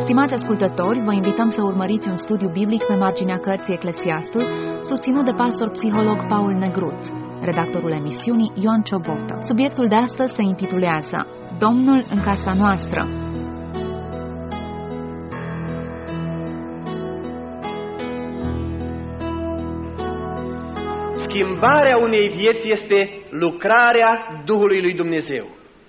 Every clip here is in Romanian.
Stimați ascultători, vă invităm să urmăriți un studiu biblic pe marginea cărții Eclesiastul, susținut de pastor-psiholog Paul Negruț, redactorul emisiunii Ioan Ciobotă. Subiectul de astăzi se intitulează Domnul în casa noastră. Schimbarea unei vieți este lucrarea Duhului lui Dumnezeu.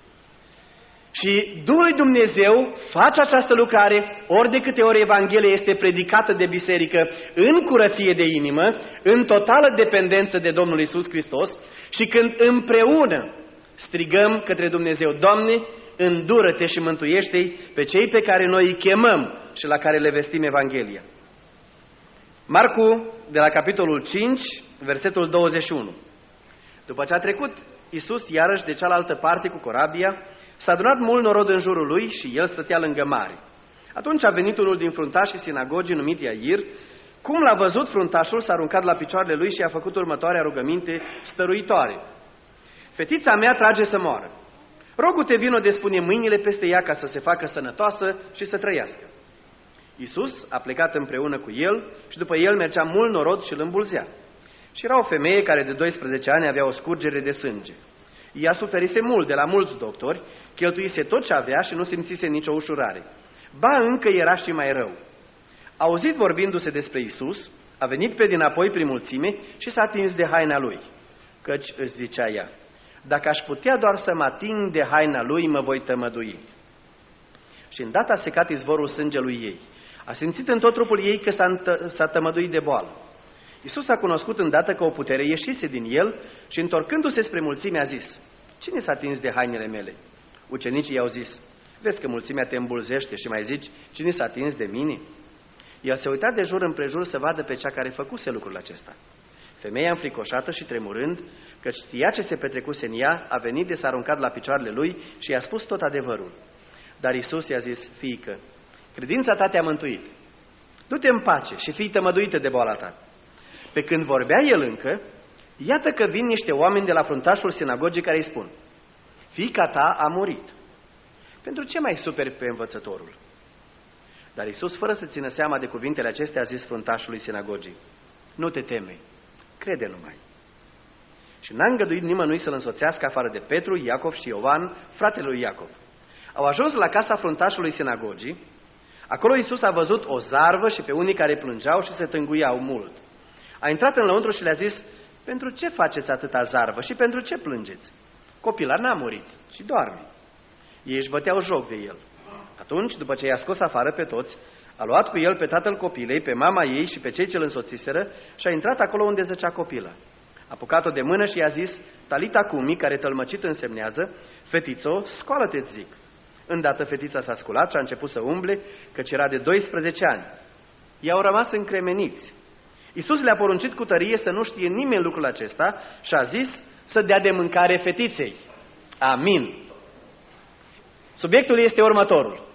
Și Duhul lui Dumnezeu face această lucrare ori de câte ori Evanghelia este predicată de biserică în curăție de inimă, în totală dependență de Domnul Iisus Hristos și când împreună strigăm către Dumnezeu: Doamne, îndură-te și mântuiește-i pe cei pe care noi îi chemăm și la care le vestim Evanghelia. Marcu, de la capitolul 5, versetul 21. După ce a trecut Iisus iarăși de cealaltă parte cu corabia, s-a adunat mult norod în jurul lui și el stătea lângă mare. Atunci a venit unul din fruntașii sinagogii, numit Iair. Cum l-a văzut, fruntașul s-a aruncat la picioarele lui și a făcut următoarea rugăminte stăruitoare: Fetița mea trage să moară. Rogu-te, vino, despune mâinile peste ea ca să se facă sănătoasă și să trăiască. Iisus a plecat împreună cu el și după el mergea mult norod și îl îmbulzea. Și era o femeie care de 12 ani avea o scurgere de sânge. Ea suferise mult de la mulți doctori, cheltuise tot ce avea și nu simțise nicio ușurare. Ba încă era și mai rău. Auzit vorbindu-se despre Iisus, a venit pe dinapoi prin mulțime și s-a atins de haina lui, căci își zicea ea: dacă aș putea doar să mă ating de haina lui, mă voi tămădui. Și îndată a secat izvorul sângelui ei. A simțit în tot trupul ei că s-a tămăduit de boală. Iisus a cunoscut îndată că o putere ieșise din el și, întorcându-se spre mulțime, a zis: cine s-a atins de hainele mele? Ucenicii i-au zis: vezi că mulțimea te îmbulzește și mai zici: cine s-a atins de mine? El se uita de jur împrejur să vadă pe cea care făcuse lucrul acesta. Femeia, înfricoșată și tremurând, că știa ce se petrecuse în ea, a venit de s-a aruncat la picioarele lui și i-a spus tot adevărul. Dar Iisus i-a zis: fiică, credința ta te-a mântuit. Du-te în pace și fii tămăduită de boala ta. Pe când vorbea el încă, iată că vin niște oameni de la fruntașul sinagogii care îi spun: fiica ta a murit. Pentru ce mai superi pe învățătorul? Dar Iisus, fără să țină seama de cuvintele acestea, a zis fruntașului sinagogii: nu te teme, crede numai. Și n-a îngăduit nimănui să-l însoțească afară de Petru, Iacov și Ioan, fratele lui Iacov. Au ajuns la casa fruntașului sinagogii. Acolo Iisus a văzut o zarvă și pe unii care plângeau și se tânguiau mult. A intrat înăuntru și le-a zis: pentru ce faceți atâta zarvă și pentru ce plângeți? Copila n-a murit, ci doarme. Ei își băteau joc de el. Atunci, după ce i-a scos afară pe toți, a luat cu el pe tatăl copilei, pe mama ei și pe cei ce îl însoțiseră și a intrat acolo unde zăcea copila. A apucat-o de mână și i-a zis: talita cumi, care tălmăcit însemnează: fetițo, scoală-te-ți zic. Îndată fetița s-a sculat și a început să umble, căci era de 12 ani. Ei au rămas încremeniți. Iisus le-a poruncit cu tărie să nu știe nimeni lucrul acesta și a zis să dea de mâncare fetiței. Amin. Subiectul este următorul: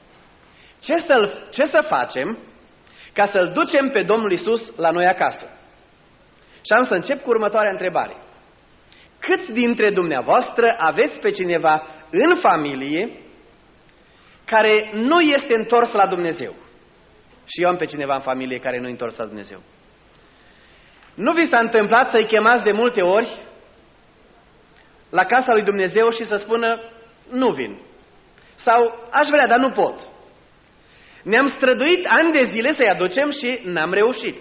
ce să facem ca să-L ducem pe Domnul Iisus la noi acasă? Și am să încep cu următoarea întrebare: câți dintre dumneavoastră aveți pe cineva în familie care nu este întors la Dumnezeu? Și eu am pe cineva în familie care nu e întors la Dumnezeu. Nu vi s-a întâmplat să-i chemați de multe ori la casa lui Dumnezeu și să spună: nu vin, sau aș vrea, dar nu pot? Ne-am străduit ani de zile să-i aducem și n-am reușit.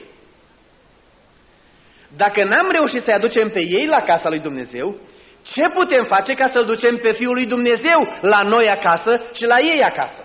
Dacă n-am reușit să-i aducem pe ei la casa lui Dumnezeu, ce putem face ca să-L ducem pe Fiul lui Dumnezeu la noi acasă și la ei acasă?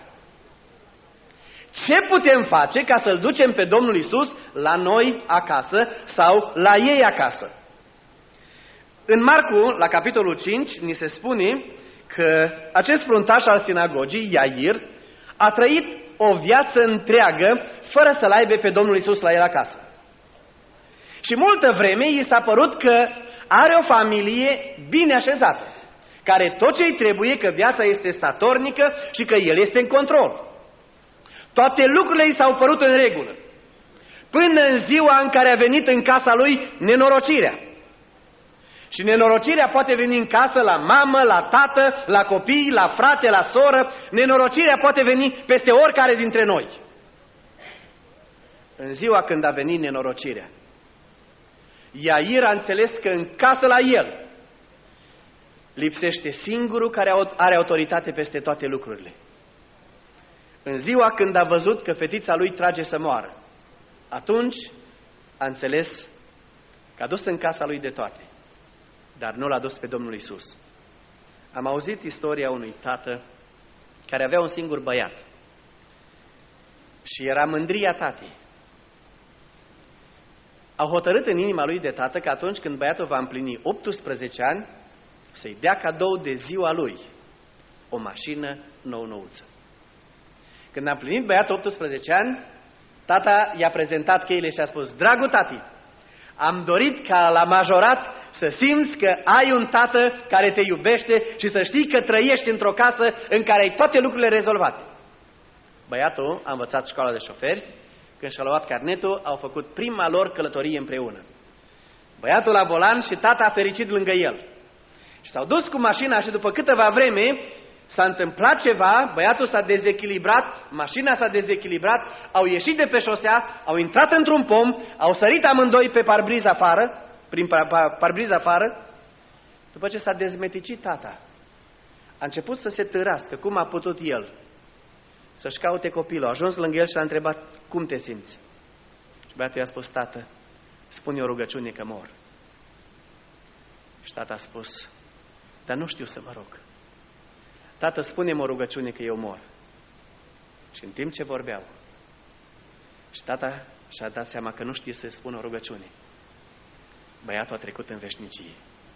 Ce putem face ca să-L ducem pe Domnul Iisus la noi acasă sau la ei acasă? În Marcu, la capitolul 5, ni se spune că acest fruntaș al sinagogii, Iair, a trăit o viață întreagă fără să-L aibă pe Domnul Iisus la el acasă. Și multă vreme i s-a părut că are o familie bine așezată, care tot ce-i trebuie, că viața este statornică și că el este în control. Toate lucrurile i s-au părut în regulă, până în ziua în care a venit în casa lui nenorocirea. Și nenorocirea poate veni în casă la mamă, la tată, la copii, la frate, la soră. Nenorocirea poate veni peste oricare dintre noi. În ziua când a venit nenorocirea, Iair a înțeles că în casă la el lipsește singurul care are autoritate peste toate lucrurile. În ziua când a văzut că fetița lui trage să moară, atunci a înțeles că a dus în casa lui de toate, dar nu l-a dus pe Domnul Iisus. Am auzit istoria unui tată care avea un singur băiat și era mândria tatei. Au hotărât în inima lui de tată că atunci când băiatul va împlini 18 ani, să-i dea cadou de ziua lui o mașină nou-nouță. Când a împlinit băiatul 18 ani, tata i-a prezentat cheile și a spus: dragul tati, am dorit ca la majorat să simți că ai un tată care te iubește și să știi că trăiești într-o casă în care ai toate lucrurile rezolvate. Băiatul a învățat școala de șoferi. Când și-a luat carnetul, au făcut prima lor călătorie împreună. Băiatul la volan și tata fericit lângă el. Și s-au dus cu mașina și după câteva vreme s-a întâmplat ceva, băiatul s-a dezechilibrat, mașina s-a dezechilibrat, au ieșit de pe șosea, au intrat într-un pom, au sărit amândoi pe parbriz afară, prin parbriz afară. După ce s-a dezmeticit tata, a început să se târască, cum a putut el să-și caute copilul. A ajuns lângă el și l-a întrebat: cum te simți? Și băiatul i-a spus: tată, spune o rugăciune că mor. Și tata a spus: dar nu știu să mă rog. Tată, spune-mi o rugăciune că eu mor. Și în timp ce vorbeau, și tata și-a dat seama că nu știe să spună o rugăciune, băiatul a trecut în veșnicie.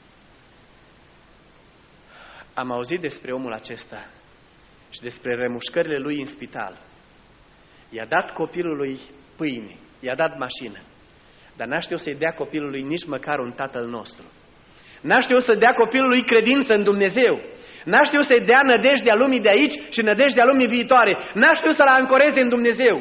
Am auzit despre omul acesta și despre remușcările lui în spital. I-a dat copilului pâine, i-a dat mașină, dar n-a știut să-i dea copilului nici măcar un Tatăl nostru. N-a știut să dea copilului credință în Dumnezeu. N-a știut să-i dea nădejdea lumii de aici și nădejdea lumii viitoare. N-a știut să-l ancoreze în Dumnezeu.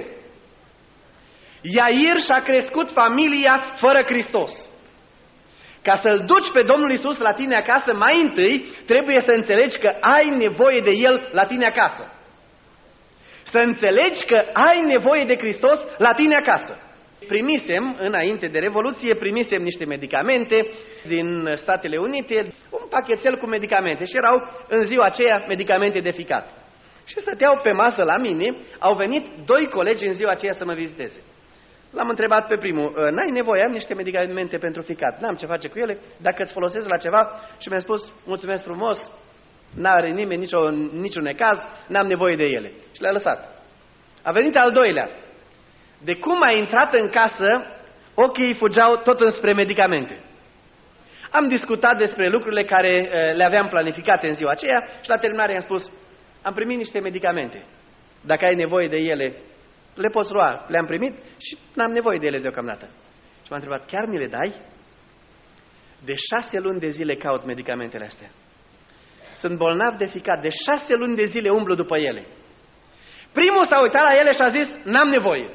Iair și-a crescut familia fără Hristos. Ca să-L duci pe Domnul Iisus la tine acasă, mai întâi trebuie să înțelegi că ai nevoie de El la tine acasă. Să înțelegi că ai nevoie de Hristos la tine acasă. Primisem, înainte de Revoluție, niște medicamente din Statele Unite, un pachetel cu medicamente și erau în ziua aceea medicamente de ficat. Și stăteau pe masă la mine, au venit 2 colegi în ziua aceea să mă viziteze. L-am întrebat pe primul: n-ai nevoie, am niște medicamente pentru ficat, n-am ce face cu ele, dacă îți folosesc la ceva? Și mi-a spus: mulțumesc frumos, n-are nimeni niciun necaz, n-am nevoie de ele. Și le-a lăsat. A venit al doilea. De cum a intrat în casă, ochii îi fugeau tot înspre medicamente. Am discutat despre lucrurile care le aveam planificate în ziua aceea și la terminare i-am spus: am primit niște medicamente. Dacă ai nevoie de ele, le poți lua. Le-am primit și n-am nevoie de ele deocamdată. Și m-a întrebat: chiar mi le dai? De 6 luni de zile caut medicamentele astea. Sunt bolnav de ficat. De 6 luni de zile umblu după ele. Primul s-a uitat la ele și a zis: n-am nevoie.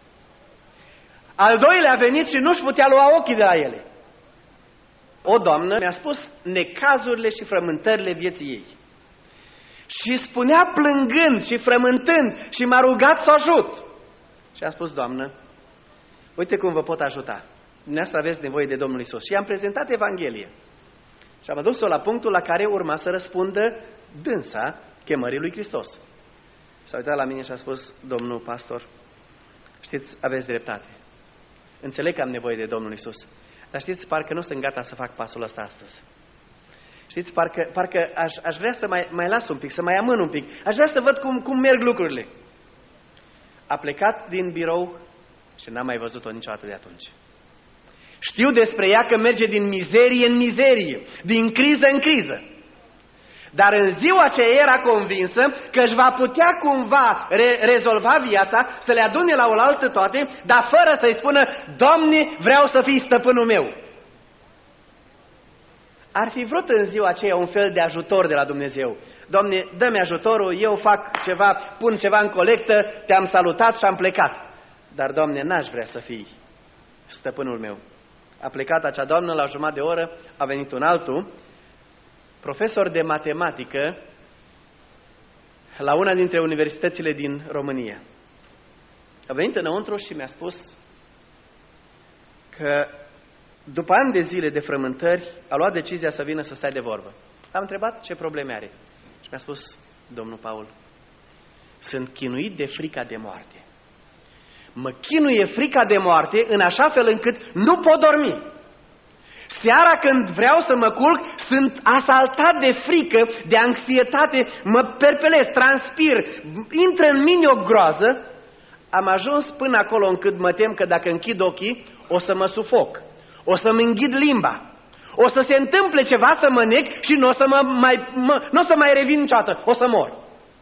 Al doilea a venit și nu-și putea lua ochii de la ele. O doamnă mi-a spus necazurile și frământările vieții ei. Și spunea plângând și frământând și m-a rugat să o ajut. Și am spus: doamnă, uite cum vă pot ajuta. Dumneavoastră aveți nevoie de Domnul Iisus. Și i-am prezentat Evanghelie. Și am adus-o la punctul la care urma să răspundă dânsa chemării lui Hristos. S-a uitat la mine și a spus: domnul pastor, știți, aveți dreptate. Înțeleg că am nevoie de Domnul Iisus, dar știți, parcă nu sunt gata să fac pasul ăsta astăzi. Știți, parcă aș vrea să mai las un pic, să mai amân un pic. Aș vrea să văd cum merg lucrurile. A plecat din birou și n-am mai văzut-o niciodată de atunci. Știu despre ea că merge din mizerie în mizerie, din criză în criză. Dar în ziua aceea era convinsă că își va putea cumva rezolva viața, să le adune la oaltă toate, dar fără să-i spună: Doamne, vreau să fii stăpânul meu. Ar fi vrut în ziua aceea un fel de ajutor de la Dumnezeu. Doamne, dă-mi ajutorul, eu fac ceva, pun ceva în colectă, te-am salutat și am plecat. Dar, Doamne, n-aș vrea să fii stăpânul meu. A plecat acea doamnă, la jumătate de oră a venit un altul, profesor de matematică la una dintre universitățile din România. A venit înăuntru și mi-a spus că după ani de zile de frământări a luat decizia să vină să stai de vorbă. Am întrebat ce probleme are și mi-a spus: domnul Paul, sunt chinuit de frica de moarte. Mă chinuie frica de moarte în așa fel încât nu pot dormi. Seara când vreau să mă culc, sunt asaltat de frică, de anxietate, mă perpelez, transpir, intră în mine o groază. Am ajuns până acolo încât mă tem că dacă închid ochii, o să mă sufoc, o să-mi înghid limba, o să se întâmple ceva să mă nec și nu o să mai revin niciodată, o să mor.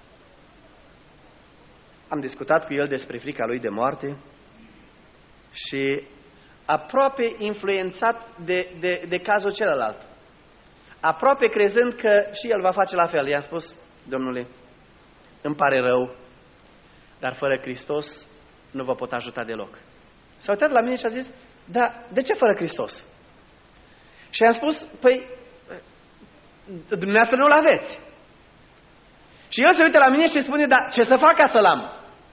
Am discutat cu el despre frica lui de moarte și aproape influențat de cazul celălalt, aproape crezând că și el va face la fel. I-am spus: domnule, îmi pare rău, dar fără Hristos nu vă pot ajuta deloc. S-a uitat la mine și a zis: da, de ce fără Hristos? Și am spus: păi, dumneavoastră nu-L aveți. Și el se uită la mine și spune: da, ce să fac ca să-L am?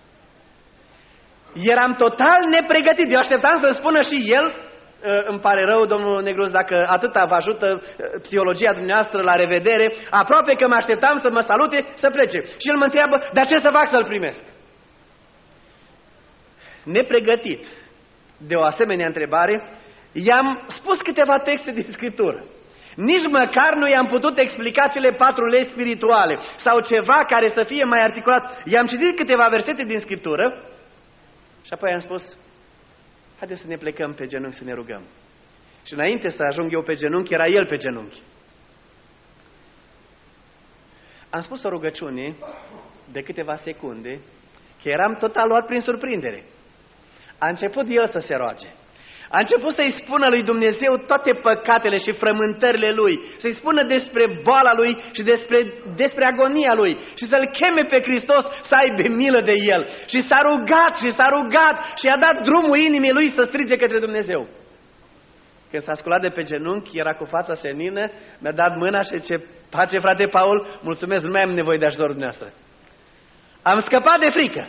Eram total nepregătit. Eu așteptam să-mi spună și el: îmi pare rău, domnul Negruț, dacă atâta vă ajută psihologia dumneavoastră, la revedere. Aproape că mă așteptam să mă salute, să plece. Și el mă întreabă: dar ce să fac să-L primesc? Nepregătit de o asemenea întrebare, i-am spus câteva texte din Scriptură. Nici măcar nu i-am putut explica cele 4 legi spirituale sau ceva care să fie mai articulat. I-am citit câteva versete din Scriptură și apoi am spus: haideți să ne plecăm pe genunchi să ne rugăm. Și înainte să ajung eu pe genunchi, era el pe genunchi. Am spus o rugăciune de câteva secunde, că eram total luat prin surprindere. A început el să se roage. A început să-i spună lui Dumnezeu toate păcatele și frământările lui, să-i spună despre boala lui și despre agonia lui și să-L cheme pe Hristos să aibă milă de el. Și s-a rugat și a dat drumul inimii lui să strige către Dumnezeu. Când s-a sculat de pe genunchi, era cu fața senină, mi-a dat mâna și zice: pace, frate Paul, mulțumesc, nu mai am nevoie de ajutorul dumneavoastră. Am scăpat de frică.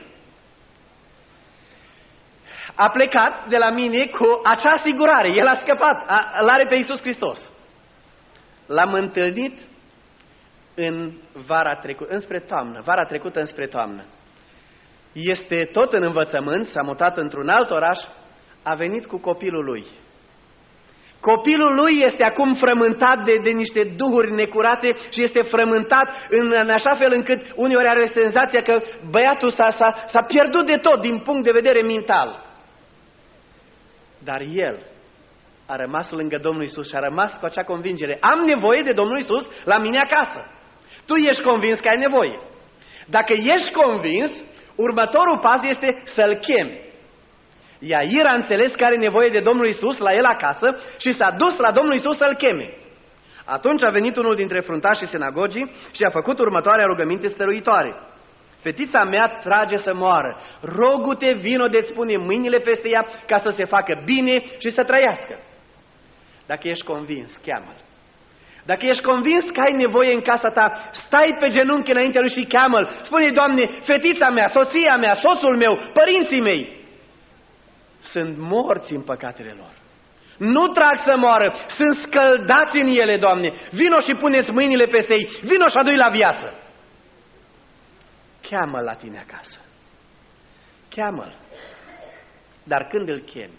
A plecat de la mine cu acea asigurare. El a scăpat, l-are pe Iisus Hristos. L-am întâlnit în vara trecută înspre toamnă. Este tot în învățământ, s-a mutat într-un alt oraș, a venit cu copilul lui. Copilul lui este acum frământat de niște duhuri necurate și este frământat în așa fel încât uneori are senzația că băiatul s-a pierdut de tot din punct de vedere mental. Dar el a rămas lângă Domnul Iisus și a rămas cu acea convingere: am nevoie de Domnul Iisus la mine acasă. Tu ești convins că ai nevoie. Dacă ești convins, următorul pas este să-L chemi. Iair a înțeles că are nevoie de Domnul Iisus la el acasă și s-a dus la Domnul Iisus să-L cheme. Atunci a venit unul dintre fruntașii sinagogii și a făcut următoarea rugăminte stăruitoare: fetița mea trage să moară, rogu-te, vino de-ți pune mâinile peste ea ca să se facă bine și să trăiască. Dacă ești convins, cheamă-L. Dacă ești convins că ai nevoie în casa ta, stai pe genunchi înaintea lui și cheamă-L. Spune: Doamne, fetița mea, soția mea, soțul meu, părinții mei sunt morți în păcatele lor. Nu trag să moară, sunt scăldați în ele, Doamne. Vino și puneți mâinile peste ei, vino și adu-i la viață. Cheamă-L la tine acasă. Cheamă-L. Dar când îl chemi,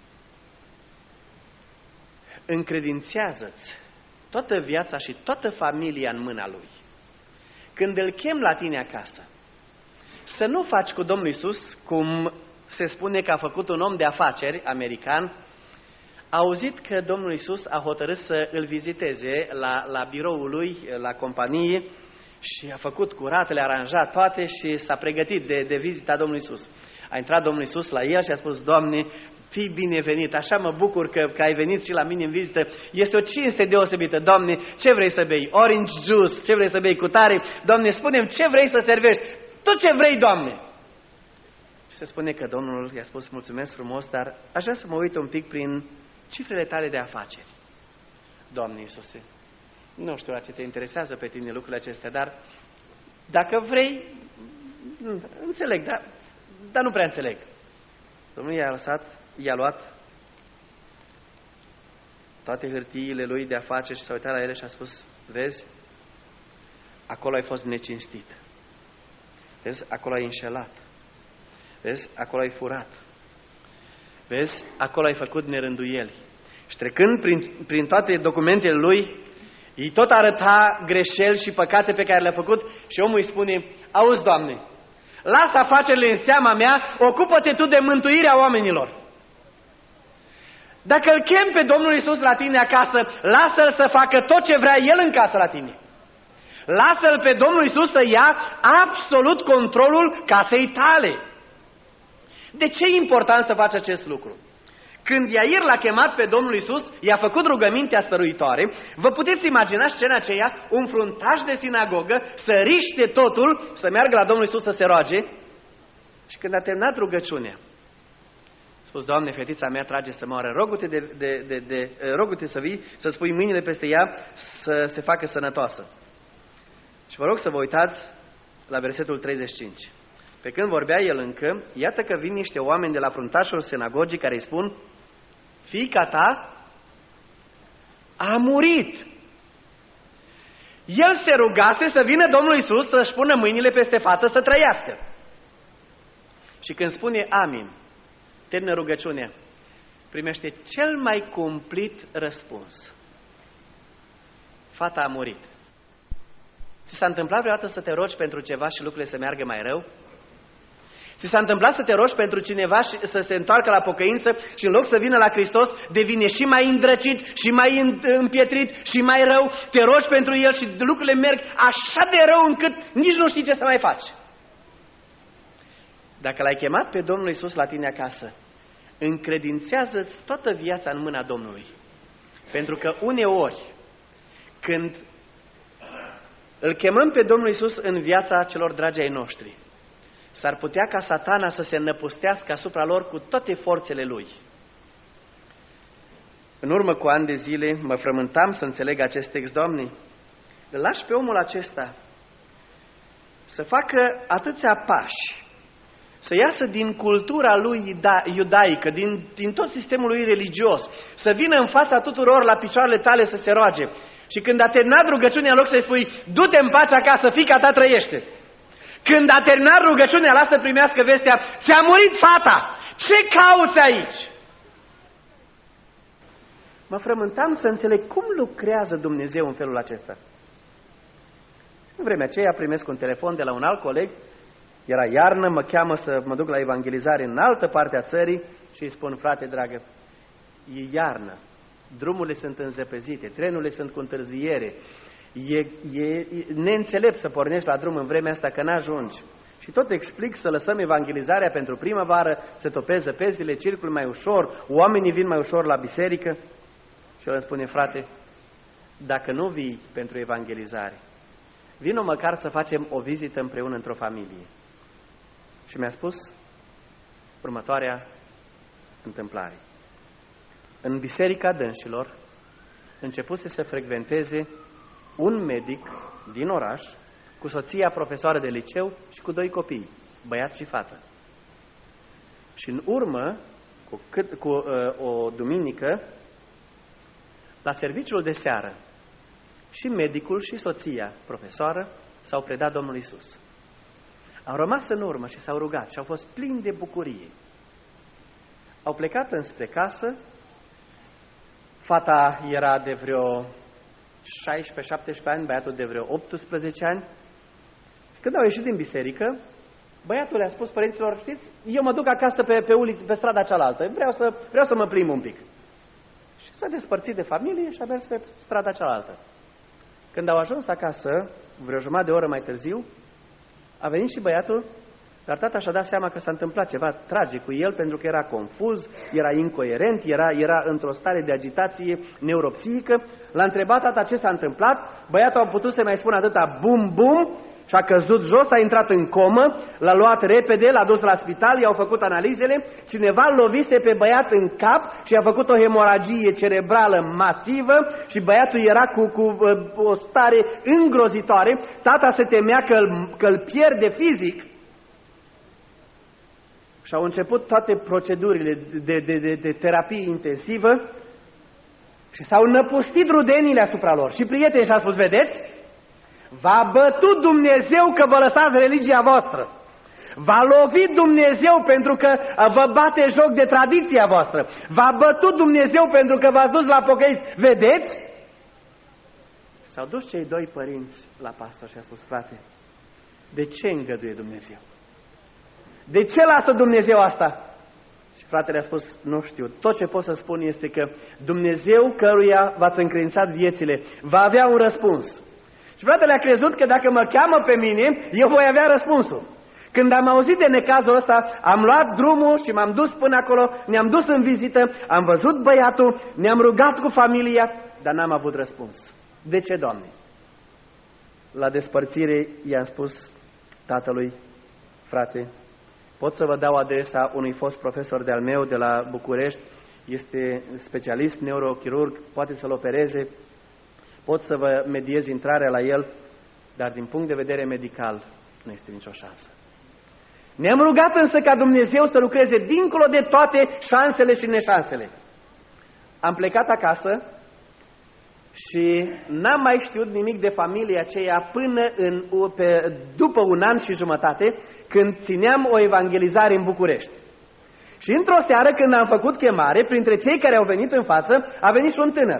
încredințează-ți toată viața și toată familia în mâna Lui. Când îl chem la tine acasă, să nu faci cu Domnul Iisus cum se spune că a făcut un om de afaceri american. A auzit că Domnul Iisus a hotărât să îl viziteze la biroul lui, la companie, și a făcut curat, le-a aranjat toate și s-a pregătit de vizita Domnului Iisus. A intrat Domnul Iisus la el și a spus: Doamne, fii binevenit, așa mă bucur că ai venit și la mine în vizită, este o cinste deosebită. Doamne, ce vrei să bei? Orange juice, ce vrei să bei cu tare? Doamne, spune-mi ce vrei să servești? Tu ce vrei, Doamne? Și se spune că Domnul i-a spus: mulțumesc frumos, dar aș vrea să mă uit un pic prin cifrele tale de afaceri. Doamne Iisuse, nu știu la ce te interesează pe tine lucrurile acestea, dar dacă vrei, înțeleg, dar nu prea înțeleg. Domnul i-a luat toate hârtiile lui de afaceri și s-a uitat la ele și a spus, vezi, acolo ai fost necinstit. Vezi, acolo ai înșelat. Vezi, acolo ai furat. Vezi, acolo ai făcut nerânduieli. Și trecând prin toate documentele lui, îi tot arăta greșeli și păcate pe care le-a făcut și omul îi spune, auzi, Doamne, lasă afacerile în seama mea, ocupă-te Tu de mântuirea oamenilor. Dacă îl chem pe Domnul Iisus la tine acasă, lasă-l să facă tot ce vrea El în casă la tine. Lasă-l pe Domnul Iisus să ia absolut controlul casei tale. De ce e important să faci acest lucru? Când Iair l-a chemat pe Domnul Iisus, i-a făcut rugămintea stăruitoare, vă puteți imagina scena aceea, un fruntaș de sinagogă să riște totul, să meargă la Domnul Iisus să se roage și când a terminat rugăciunea, a spus, Doamne, fetița mea trage să moară, rog-te să vii, să-ți pui mâinile peste ea să se facă sănătoasă. Și vă rog să vă uitați la versetul 35. Pe când vorbea el încă, iată că vin niște oameni de la fruntașul sinagogii care îi spun, fiica ta a murit. El se rugase să vină Domnul Iisus să-și pună mâinile peste fată să trăiască. Și când spune amin, termină rugăciunea, primește cel mai cumplit răspuns. Fata a murit. Ți s-a întâmplat vreodată să te rogi pentru ceva și lucrurile să meargă mai rău? Ți s-a întâmplat să te rogi pentru cineva și să se întoarcă la pocăință și în loc să vină la Hristos, devine și mai îndrăcit, și mai împietrit, și mai rău? Te rogi pentru el și lucrurile merg așa de rău încât nici nu știi ce să mai faci. Dacă l-ai chemat pe Domnul Iisus la tine acasă, încredințează-ți toată viața în mâna Domnului. Pentru că uneori, când îl chemăm pe Domnul Iisus în viața celor dragi ai noștri, s-ar putea ca Satana să se înăpustească asupra lor cu toate forțele lui. În urmă cu ani de zile mă frământam să înțeleg acest text, Doamne, îl lași pe omul acesta să facă atâția pași, să iasă din cultura lui iudaică, din tot sistemul lui religios, să vină în fața tuturor la picioarele tale să se roage. Și când a terminat rugăciunea, în loc să-i spui, du-te în pace acasă, fiica ta trăiește. Când a terminat rugăciunea, lasă să primească vestea, ți-a murit fata, ce cauți aici? Mă frământam să înțeleg cum lucrează Dumnezeu în felul acesta. În vremea aceea primesc un telefon de la un alt coleg, era iarnă, mă cheamă să mă duc la evangelizare în altă parte a țării și îi spun, frate dragă, e iarnă, drumurile sunt înzăpezite, trenurile sunt cu întârziere, e neînțelept să pornești la drum în vremea asta că n-ajungi. Și tot explic să lăsăm evangelizarea pentru primăvară, să topeze zăpezile, circul mai ușor, oamenii vin mai ușor la biserică. Și el îmi spune, frate, dacă nu vii pentru evangelizare, vino măcar să facem o vizită împreună într-o familie. Și mi-a spus următoarea întâmplare. În biserica dânșilor începuse să frecventeze un medic din oraș cu soția profesoară de liceu și cu 2 copii, băiat și fată. Și în urmă, cu o duminică, la serviciul de seară, și medicul și soția profesoară s-au predat Domnului Iisus. Au rămas în urmă și s-au rugat și au fost plini de bucurie. Au plecat înspre casă, fata era de vreo 16-17 ani, băiatul de vreo 18 ani. Când au ieșit din biserică, băiatul le-a spus părinților, știți, eu mă duc acasă pe uliță, pe strada cealaltă, vreau să mă plimb un pic. Și s-a despărțit de familie și a mers pe strada cealaltă. Când au ajuns acasă, vreo jumătate de oră mai târziu, a venit și băiatul, dar tata și-a dat seama că s-a întâmplat ceva tragic cu el, pentru că era confuz, era incoerent, era într-o stare de agitație neuropsihică. L-a întrebat tata ce s-a întâmplat, băiatul a putut să mai spună atâta bum, bum, și a căzut jos, a intrat în comă, l-a luat repede, l-a dus la spital, i-au făcut analizele, cineva lovise pe băiat în cap și a făcut o hemoragie cerebrală masivă și băiatul era cu o stare îngrozitoare, tata se temea că îl pierde fizic. Și au început toate procedurile de terapie intensivă și s-au năpustit rudenile asupra lor. Și prietenii și-a spus, vedeți, v-a bătut Dumnezeu că vă lăsați religia voastră. V-a lovit Dumnezeu pentru că vă bate joc de tradiția voastră. V-a bătut Dumnezeu pentru că v-ați dus la pocăiți. Vedeți? S-au dus cei doi părinți la pastor și a spus, frate, de ce îngăduie Dumnezeu? De ce lasă Dumnezeu asta? Și fratele a spus, nu știu, tot ce pot să spun este că Dumnezeu căruia v-ați încredințat viețile va avea un răspuns. Și fratele a crezut că dacă mă cheamă pe mine, eu voi avea răspunsul. Când am auzit de necazul ăsta, am luat drumul și m-am dus până acolo, ne-am dus în vizită, am văzut băiatul, ne-am rugat cu familia, dar n-am avut răspuns. De ce, Doamne? La despărțire i-am spus tatălui, frate, pot să vă dau adresa unui fost profesor de-al meu de la București, este specialist neurochirurg, poate să-l opereze, pot să vă mediez intrarea la el, dar din punct de vedere medical nu este nicio șansă. Ne-am rugat însă ca Dumnezeu să lucreze dincolo de toate șansele și neșansele. Am plecat acasă și n-am mai știut nimic de familia aceea până după un an și jumătate, când țineam o evangelizare în București. Și într-o seară, când am făcut chemare, printre cei care au venit în față, a venit și un tânăr.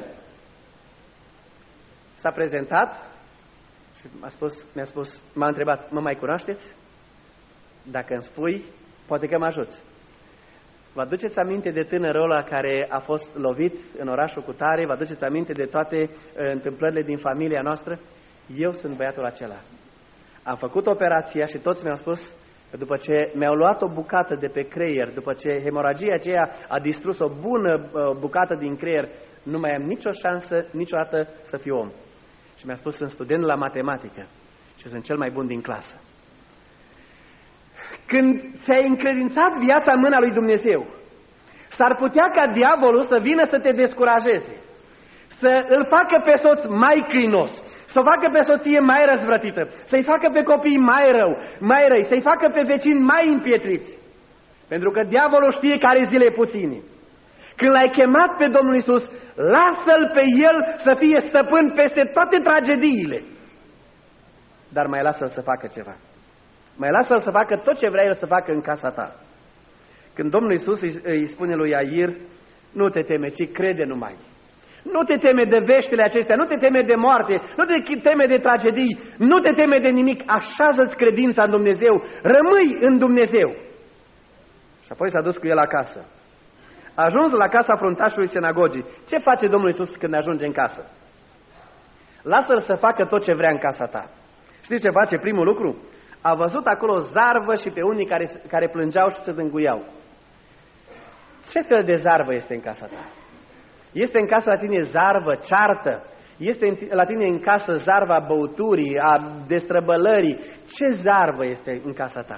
S-a prezentat și m-a întrebat, mă mai cunoașteți? Dacă îmi spui, poate că mă ajuți. Vă aduceți aminte de tânărul ăla care a fost lovit în orașul Cutare? Vă aduceți aminte de toate întâmplările din familia noastră? Eu sunt băiatul acela. Am făcut operația și toți mi-au spus că după ce mi-au luat o bucată de pe creier, după ce hemoragia aceea a distrus o bună bucată din creier, nu mai am nicio șansă niciodată să fiu om. Și mi-a spus, sunt student la matematică și sunt cel mai bun din clasă. Când ți-ai încredințat viața în mâna lui Dumnezeu, s-ar putea ca diavolul să vină să te descurajeze, să îl facă pe soț mai crinos, să o facă pe soție mai răzvrătită, să-i facă pe copii mai răi, să-i facă pe vecini mai împietriți. Pentru că diavolul știe care zile puține. Când l-ai chemat pe Domnul Iisus, lasă-l pe El să fie stăpân peste toate tragediile. Dar mai lasă-l să facă ceva. Mai lasă-l să facă tot ce vrea el să facă în casa ta. Când Domnul Iisus îi spune lui Iair, nu te teme, ci crede numai. Nu te teme de veștile acestea, nu te teme de moarte, nu te teme de tragedii, nu te teme de nimic, așează-ți credința în Dumnezeu, rămâi în Dumnezeu. Și apoi s-a dus cu el acasă. A ajuns la casa fruntașului sinagogii. Ce face Domnul Iisus când ajunge în casă? Lasă-l să facă tot ce vrea în casa ta. Știți ce face primul lucru? A văzut acolo zarvă și pe unii care plângeau și se dânguiau. Ce fel de zarvă este în casa ta? Este în casă la tine zarvă, ceartă? Este la tine în casă zarva băuturii, a destrăbălării? Ce zarvă este în casa ta?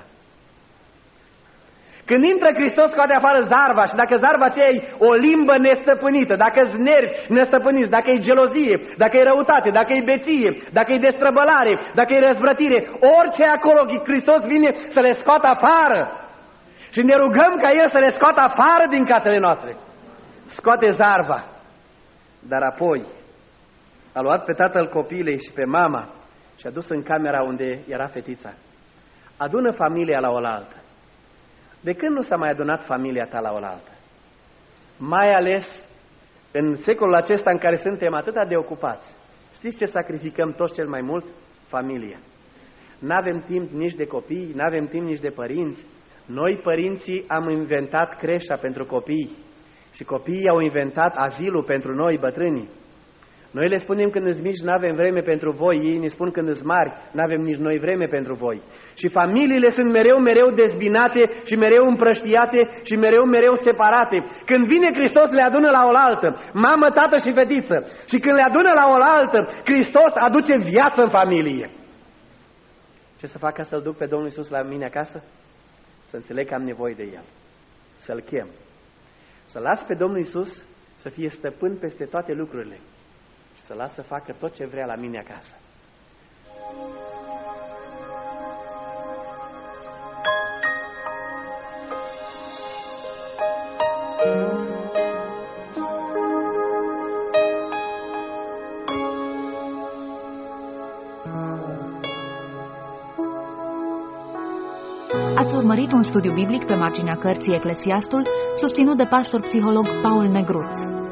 Când intră Hristos, scoate afară zarva și dacă zarva aceea e o limbă nestăpânită, dacă-s nervi nestăpâniți, dacă e gelozie, dacă e răutate, dacă e beție, dacă e destrăbălare, dacă e răzvrătire, orice acolo Hristos vine să le scoată afară. Și ne rugăm ca El să le scoată afară din casele noastre. Scoate zarva. Dar apoi a luat pe tatăl copilei și pe mama și a dus în camera unde era fetița. Adună familia la oaltă. De când nu s-a mai adunat familia ta la oaltă? Mai ales în secolul acesta în care suntem atât de ocupați. Știți ce sacrificăm toți cel mai mult? Familia. N-avem timp nici de copii, n-avem timp nici de părinți. Noi, părinții, am inventat creșa pentru copii și copiii au inventat azilul pentru noi, bătrânii. Noi le spunem când îți mici, n-avem vreme pentru voi, ei ne spun când îți mari, n-avem nici noi vreme pentru voi. Și familiile sunt mereu dezbinate și mereu împrăștiate și mereu separate. Când vine Hristos, le adună la oaltă, mamă, tată și fetiță. Și când le adună la oaltă, Hristos aduce viață în familie. Ce să fac ca să-L duc pe Domnul Iisus la mine acasă? Să înțeleg că am nevoie de El. Să-L chem. Să las pe Domnul Iisus să fie stăpân peste toate lucrurile. Și să las să facă tot ce vrea la mine acasă. Ați urmărit un studiu biblic pe marginea cărții Eclesiastul, susținut de pastor psiholog Paul Negruț.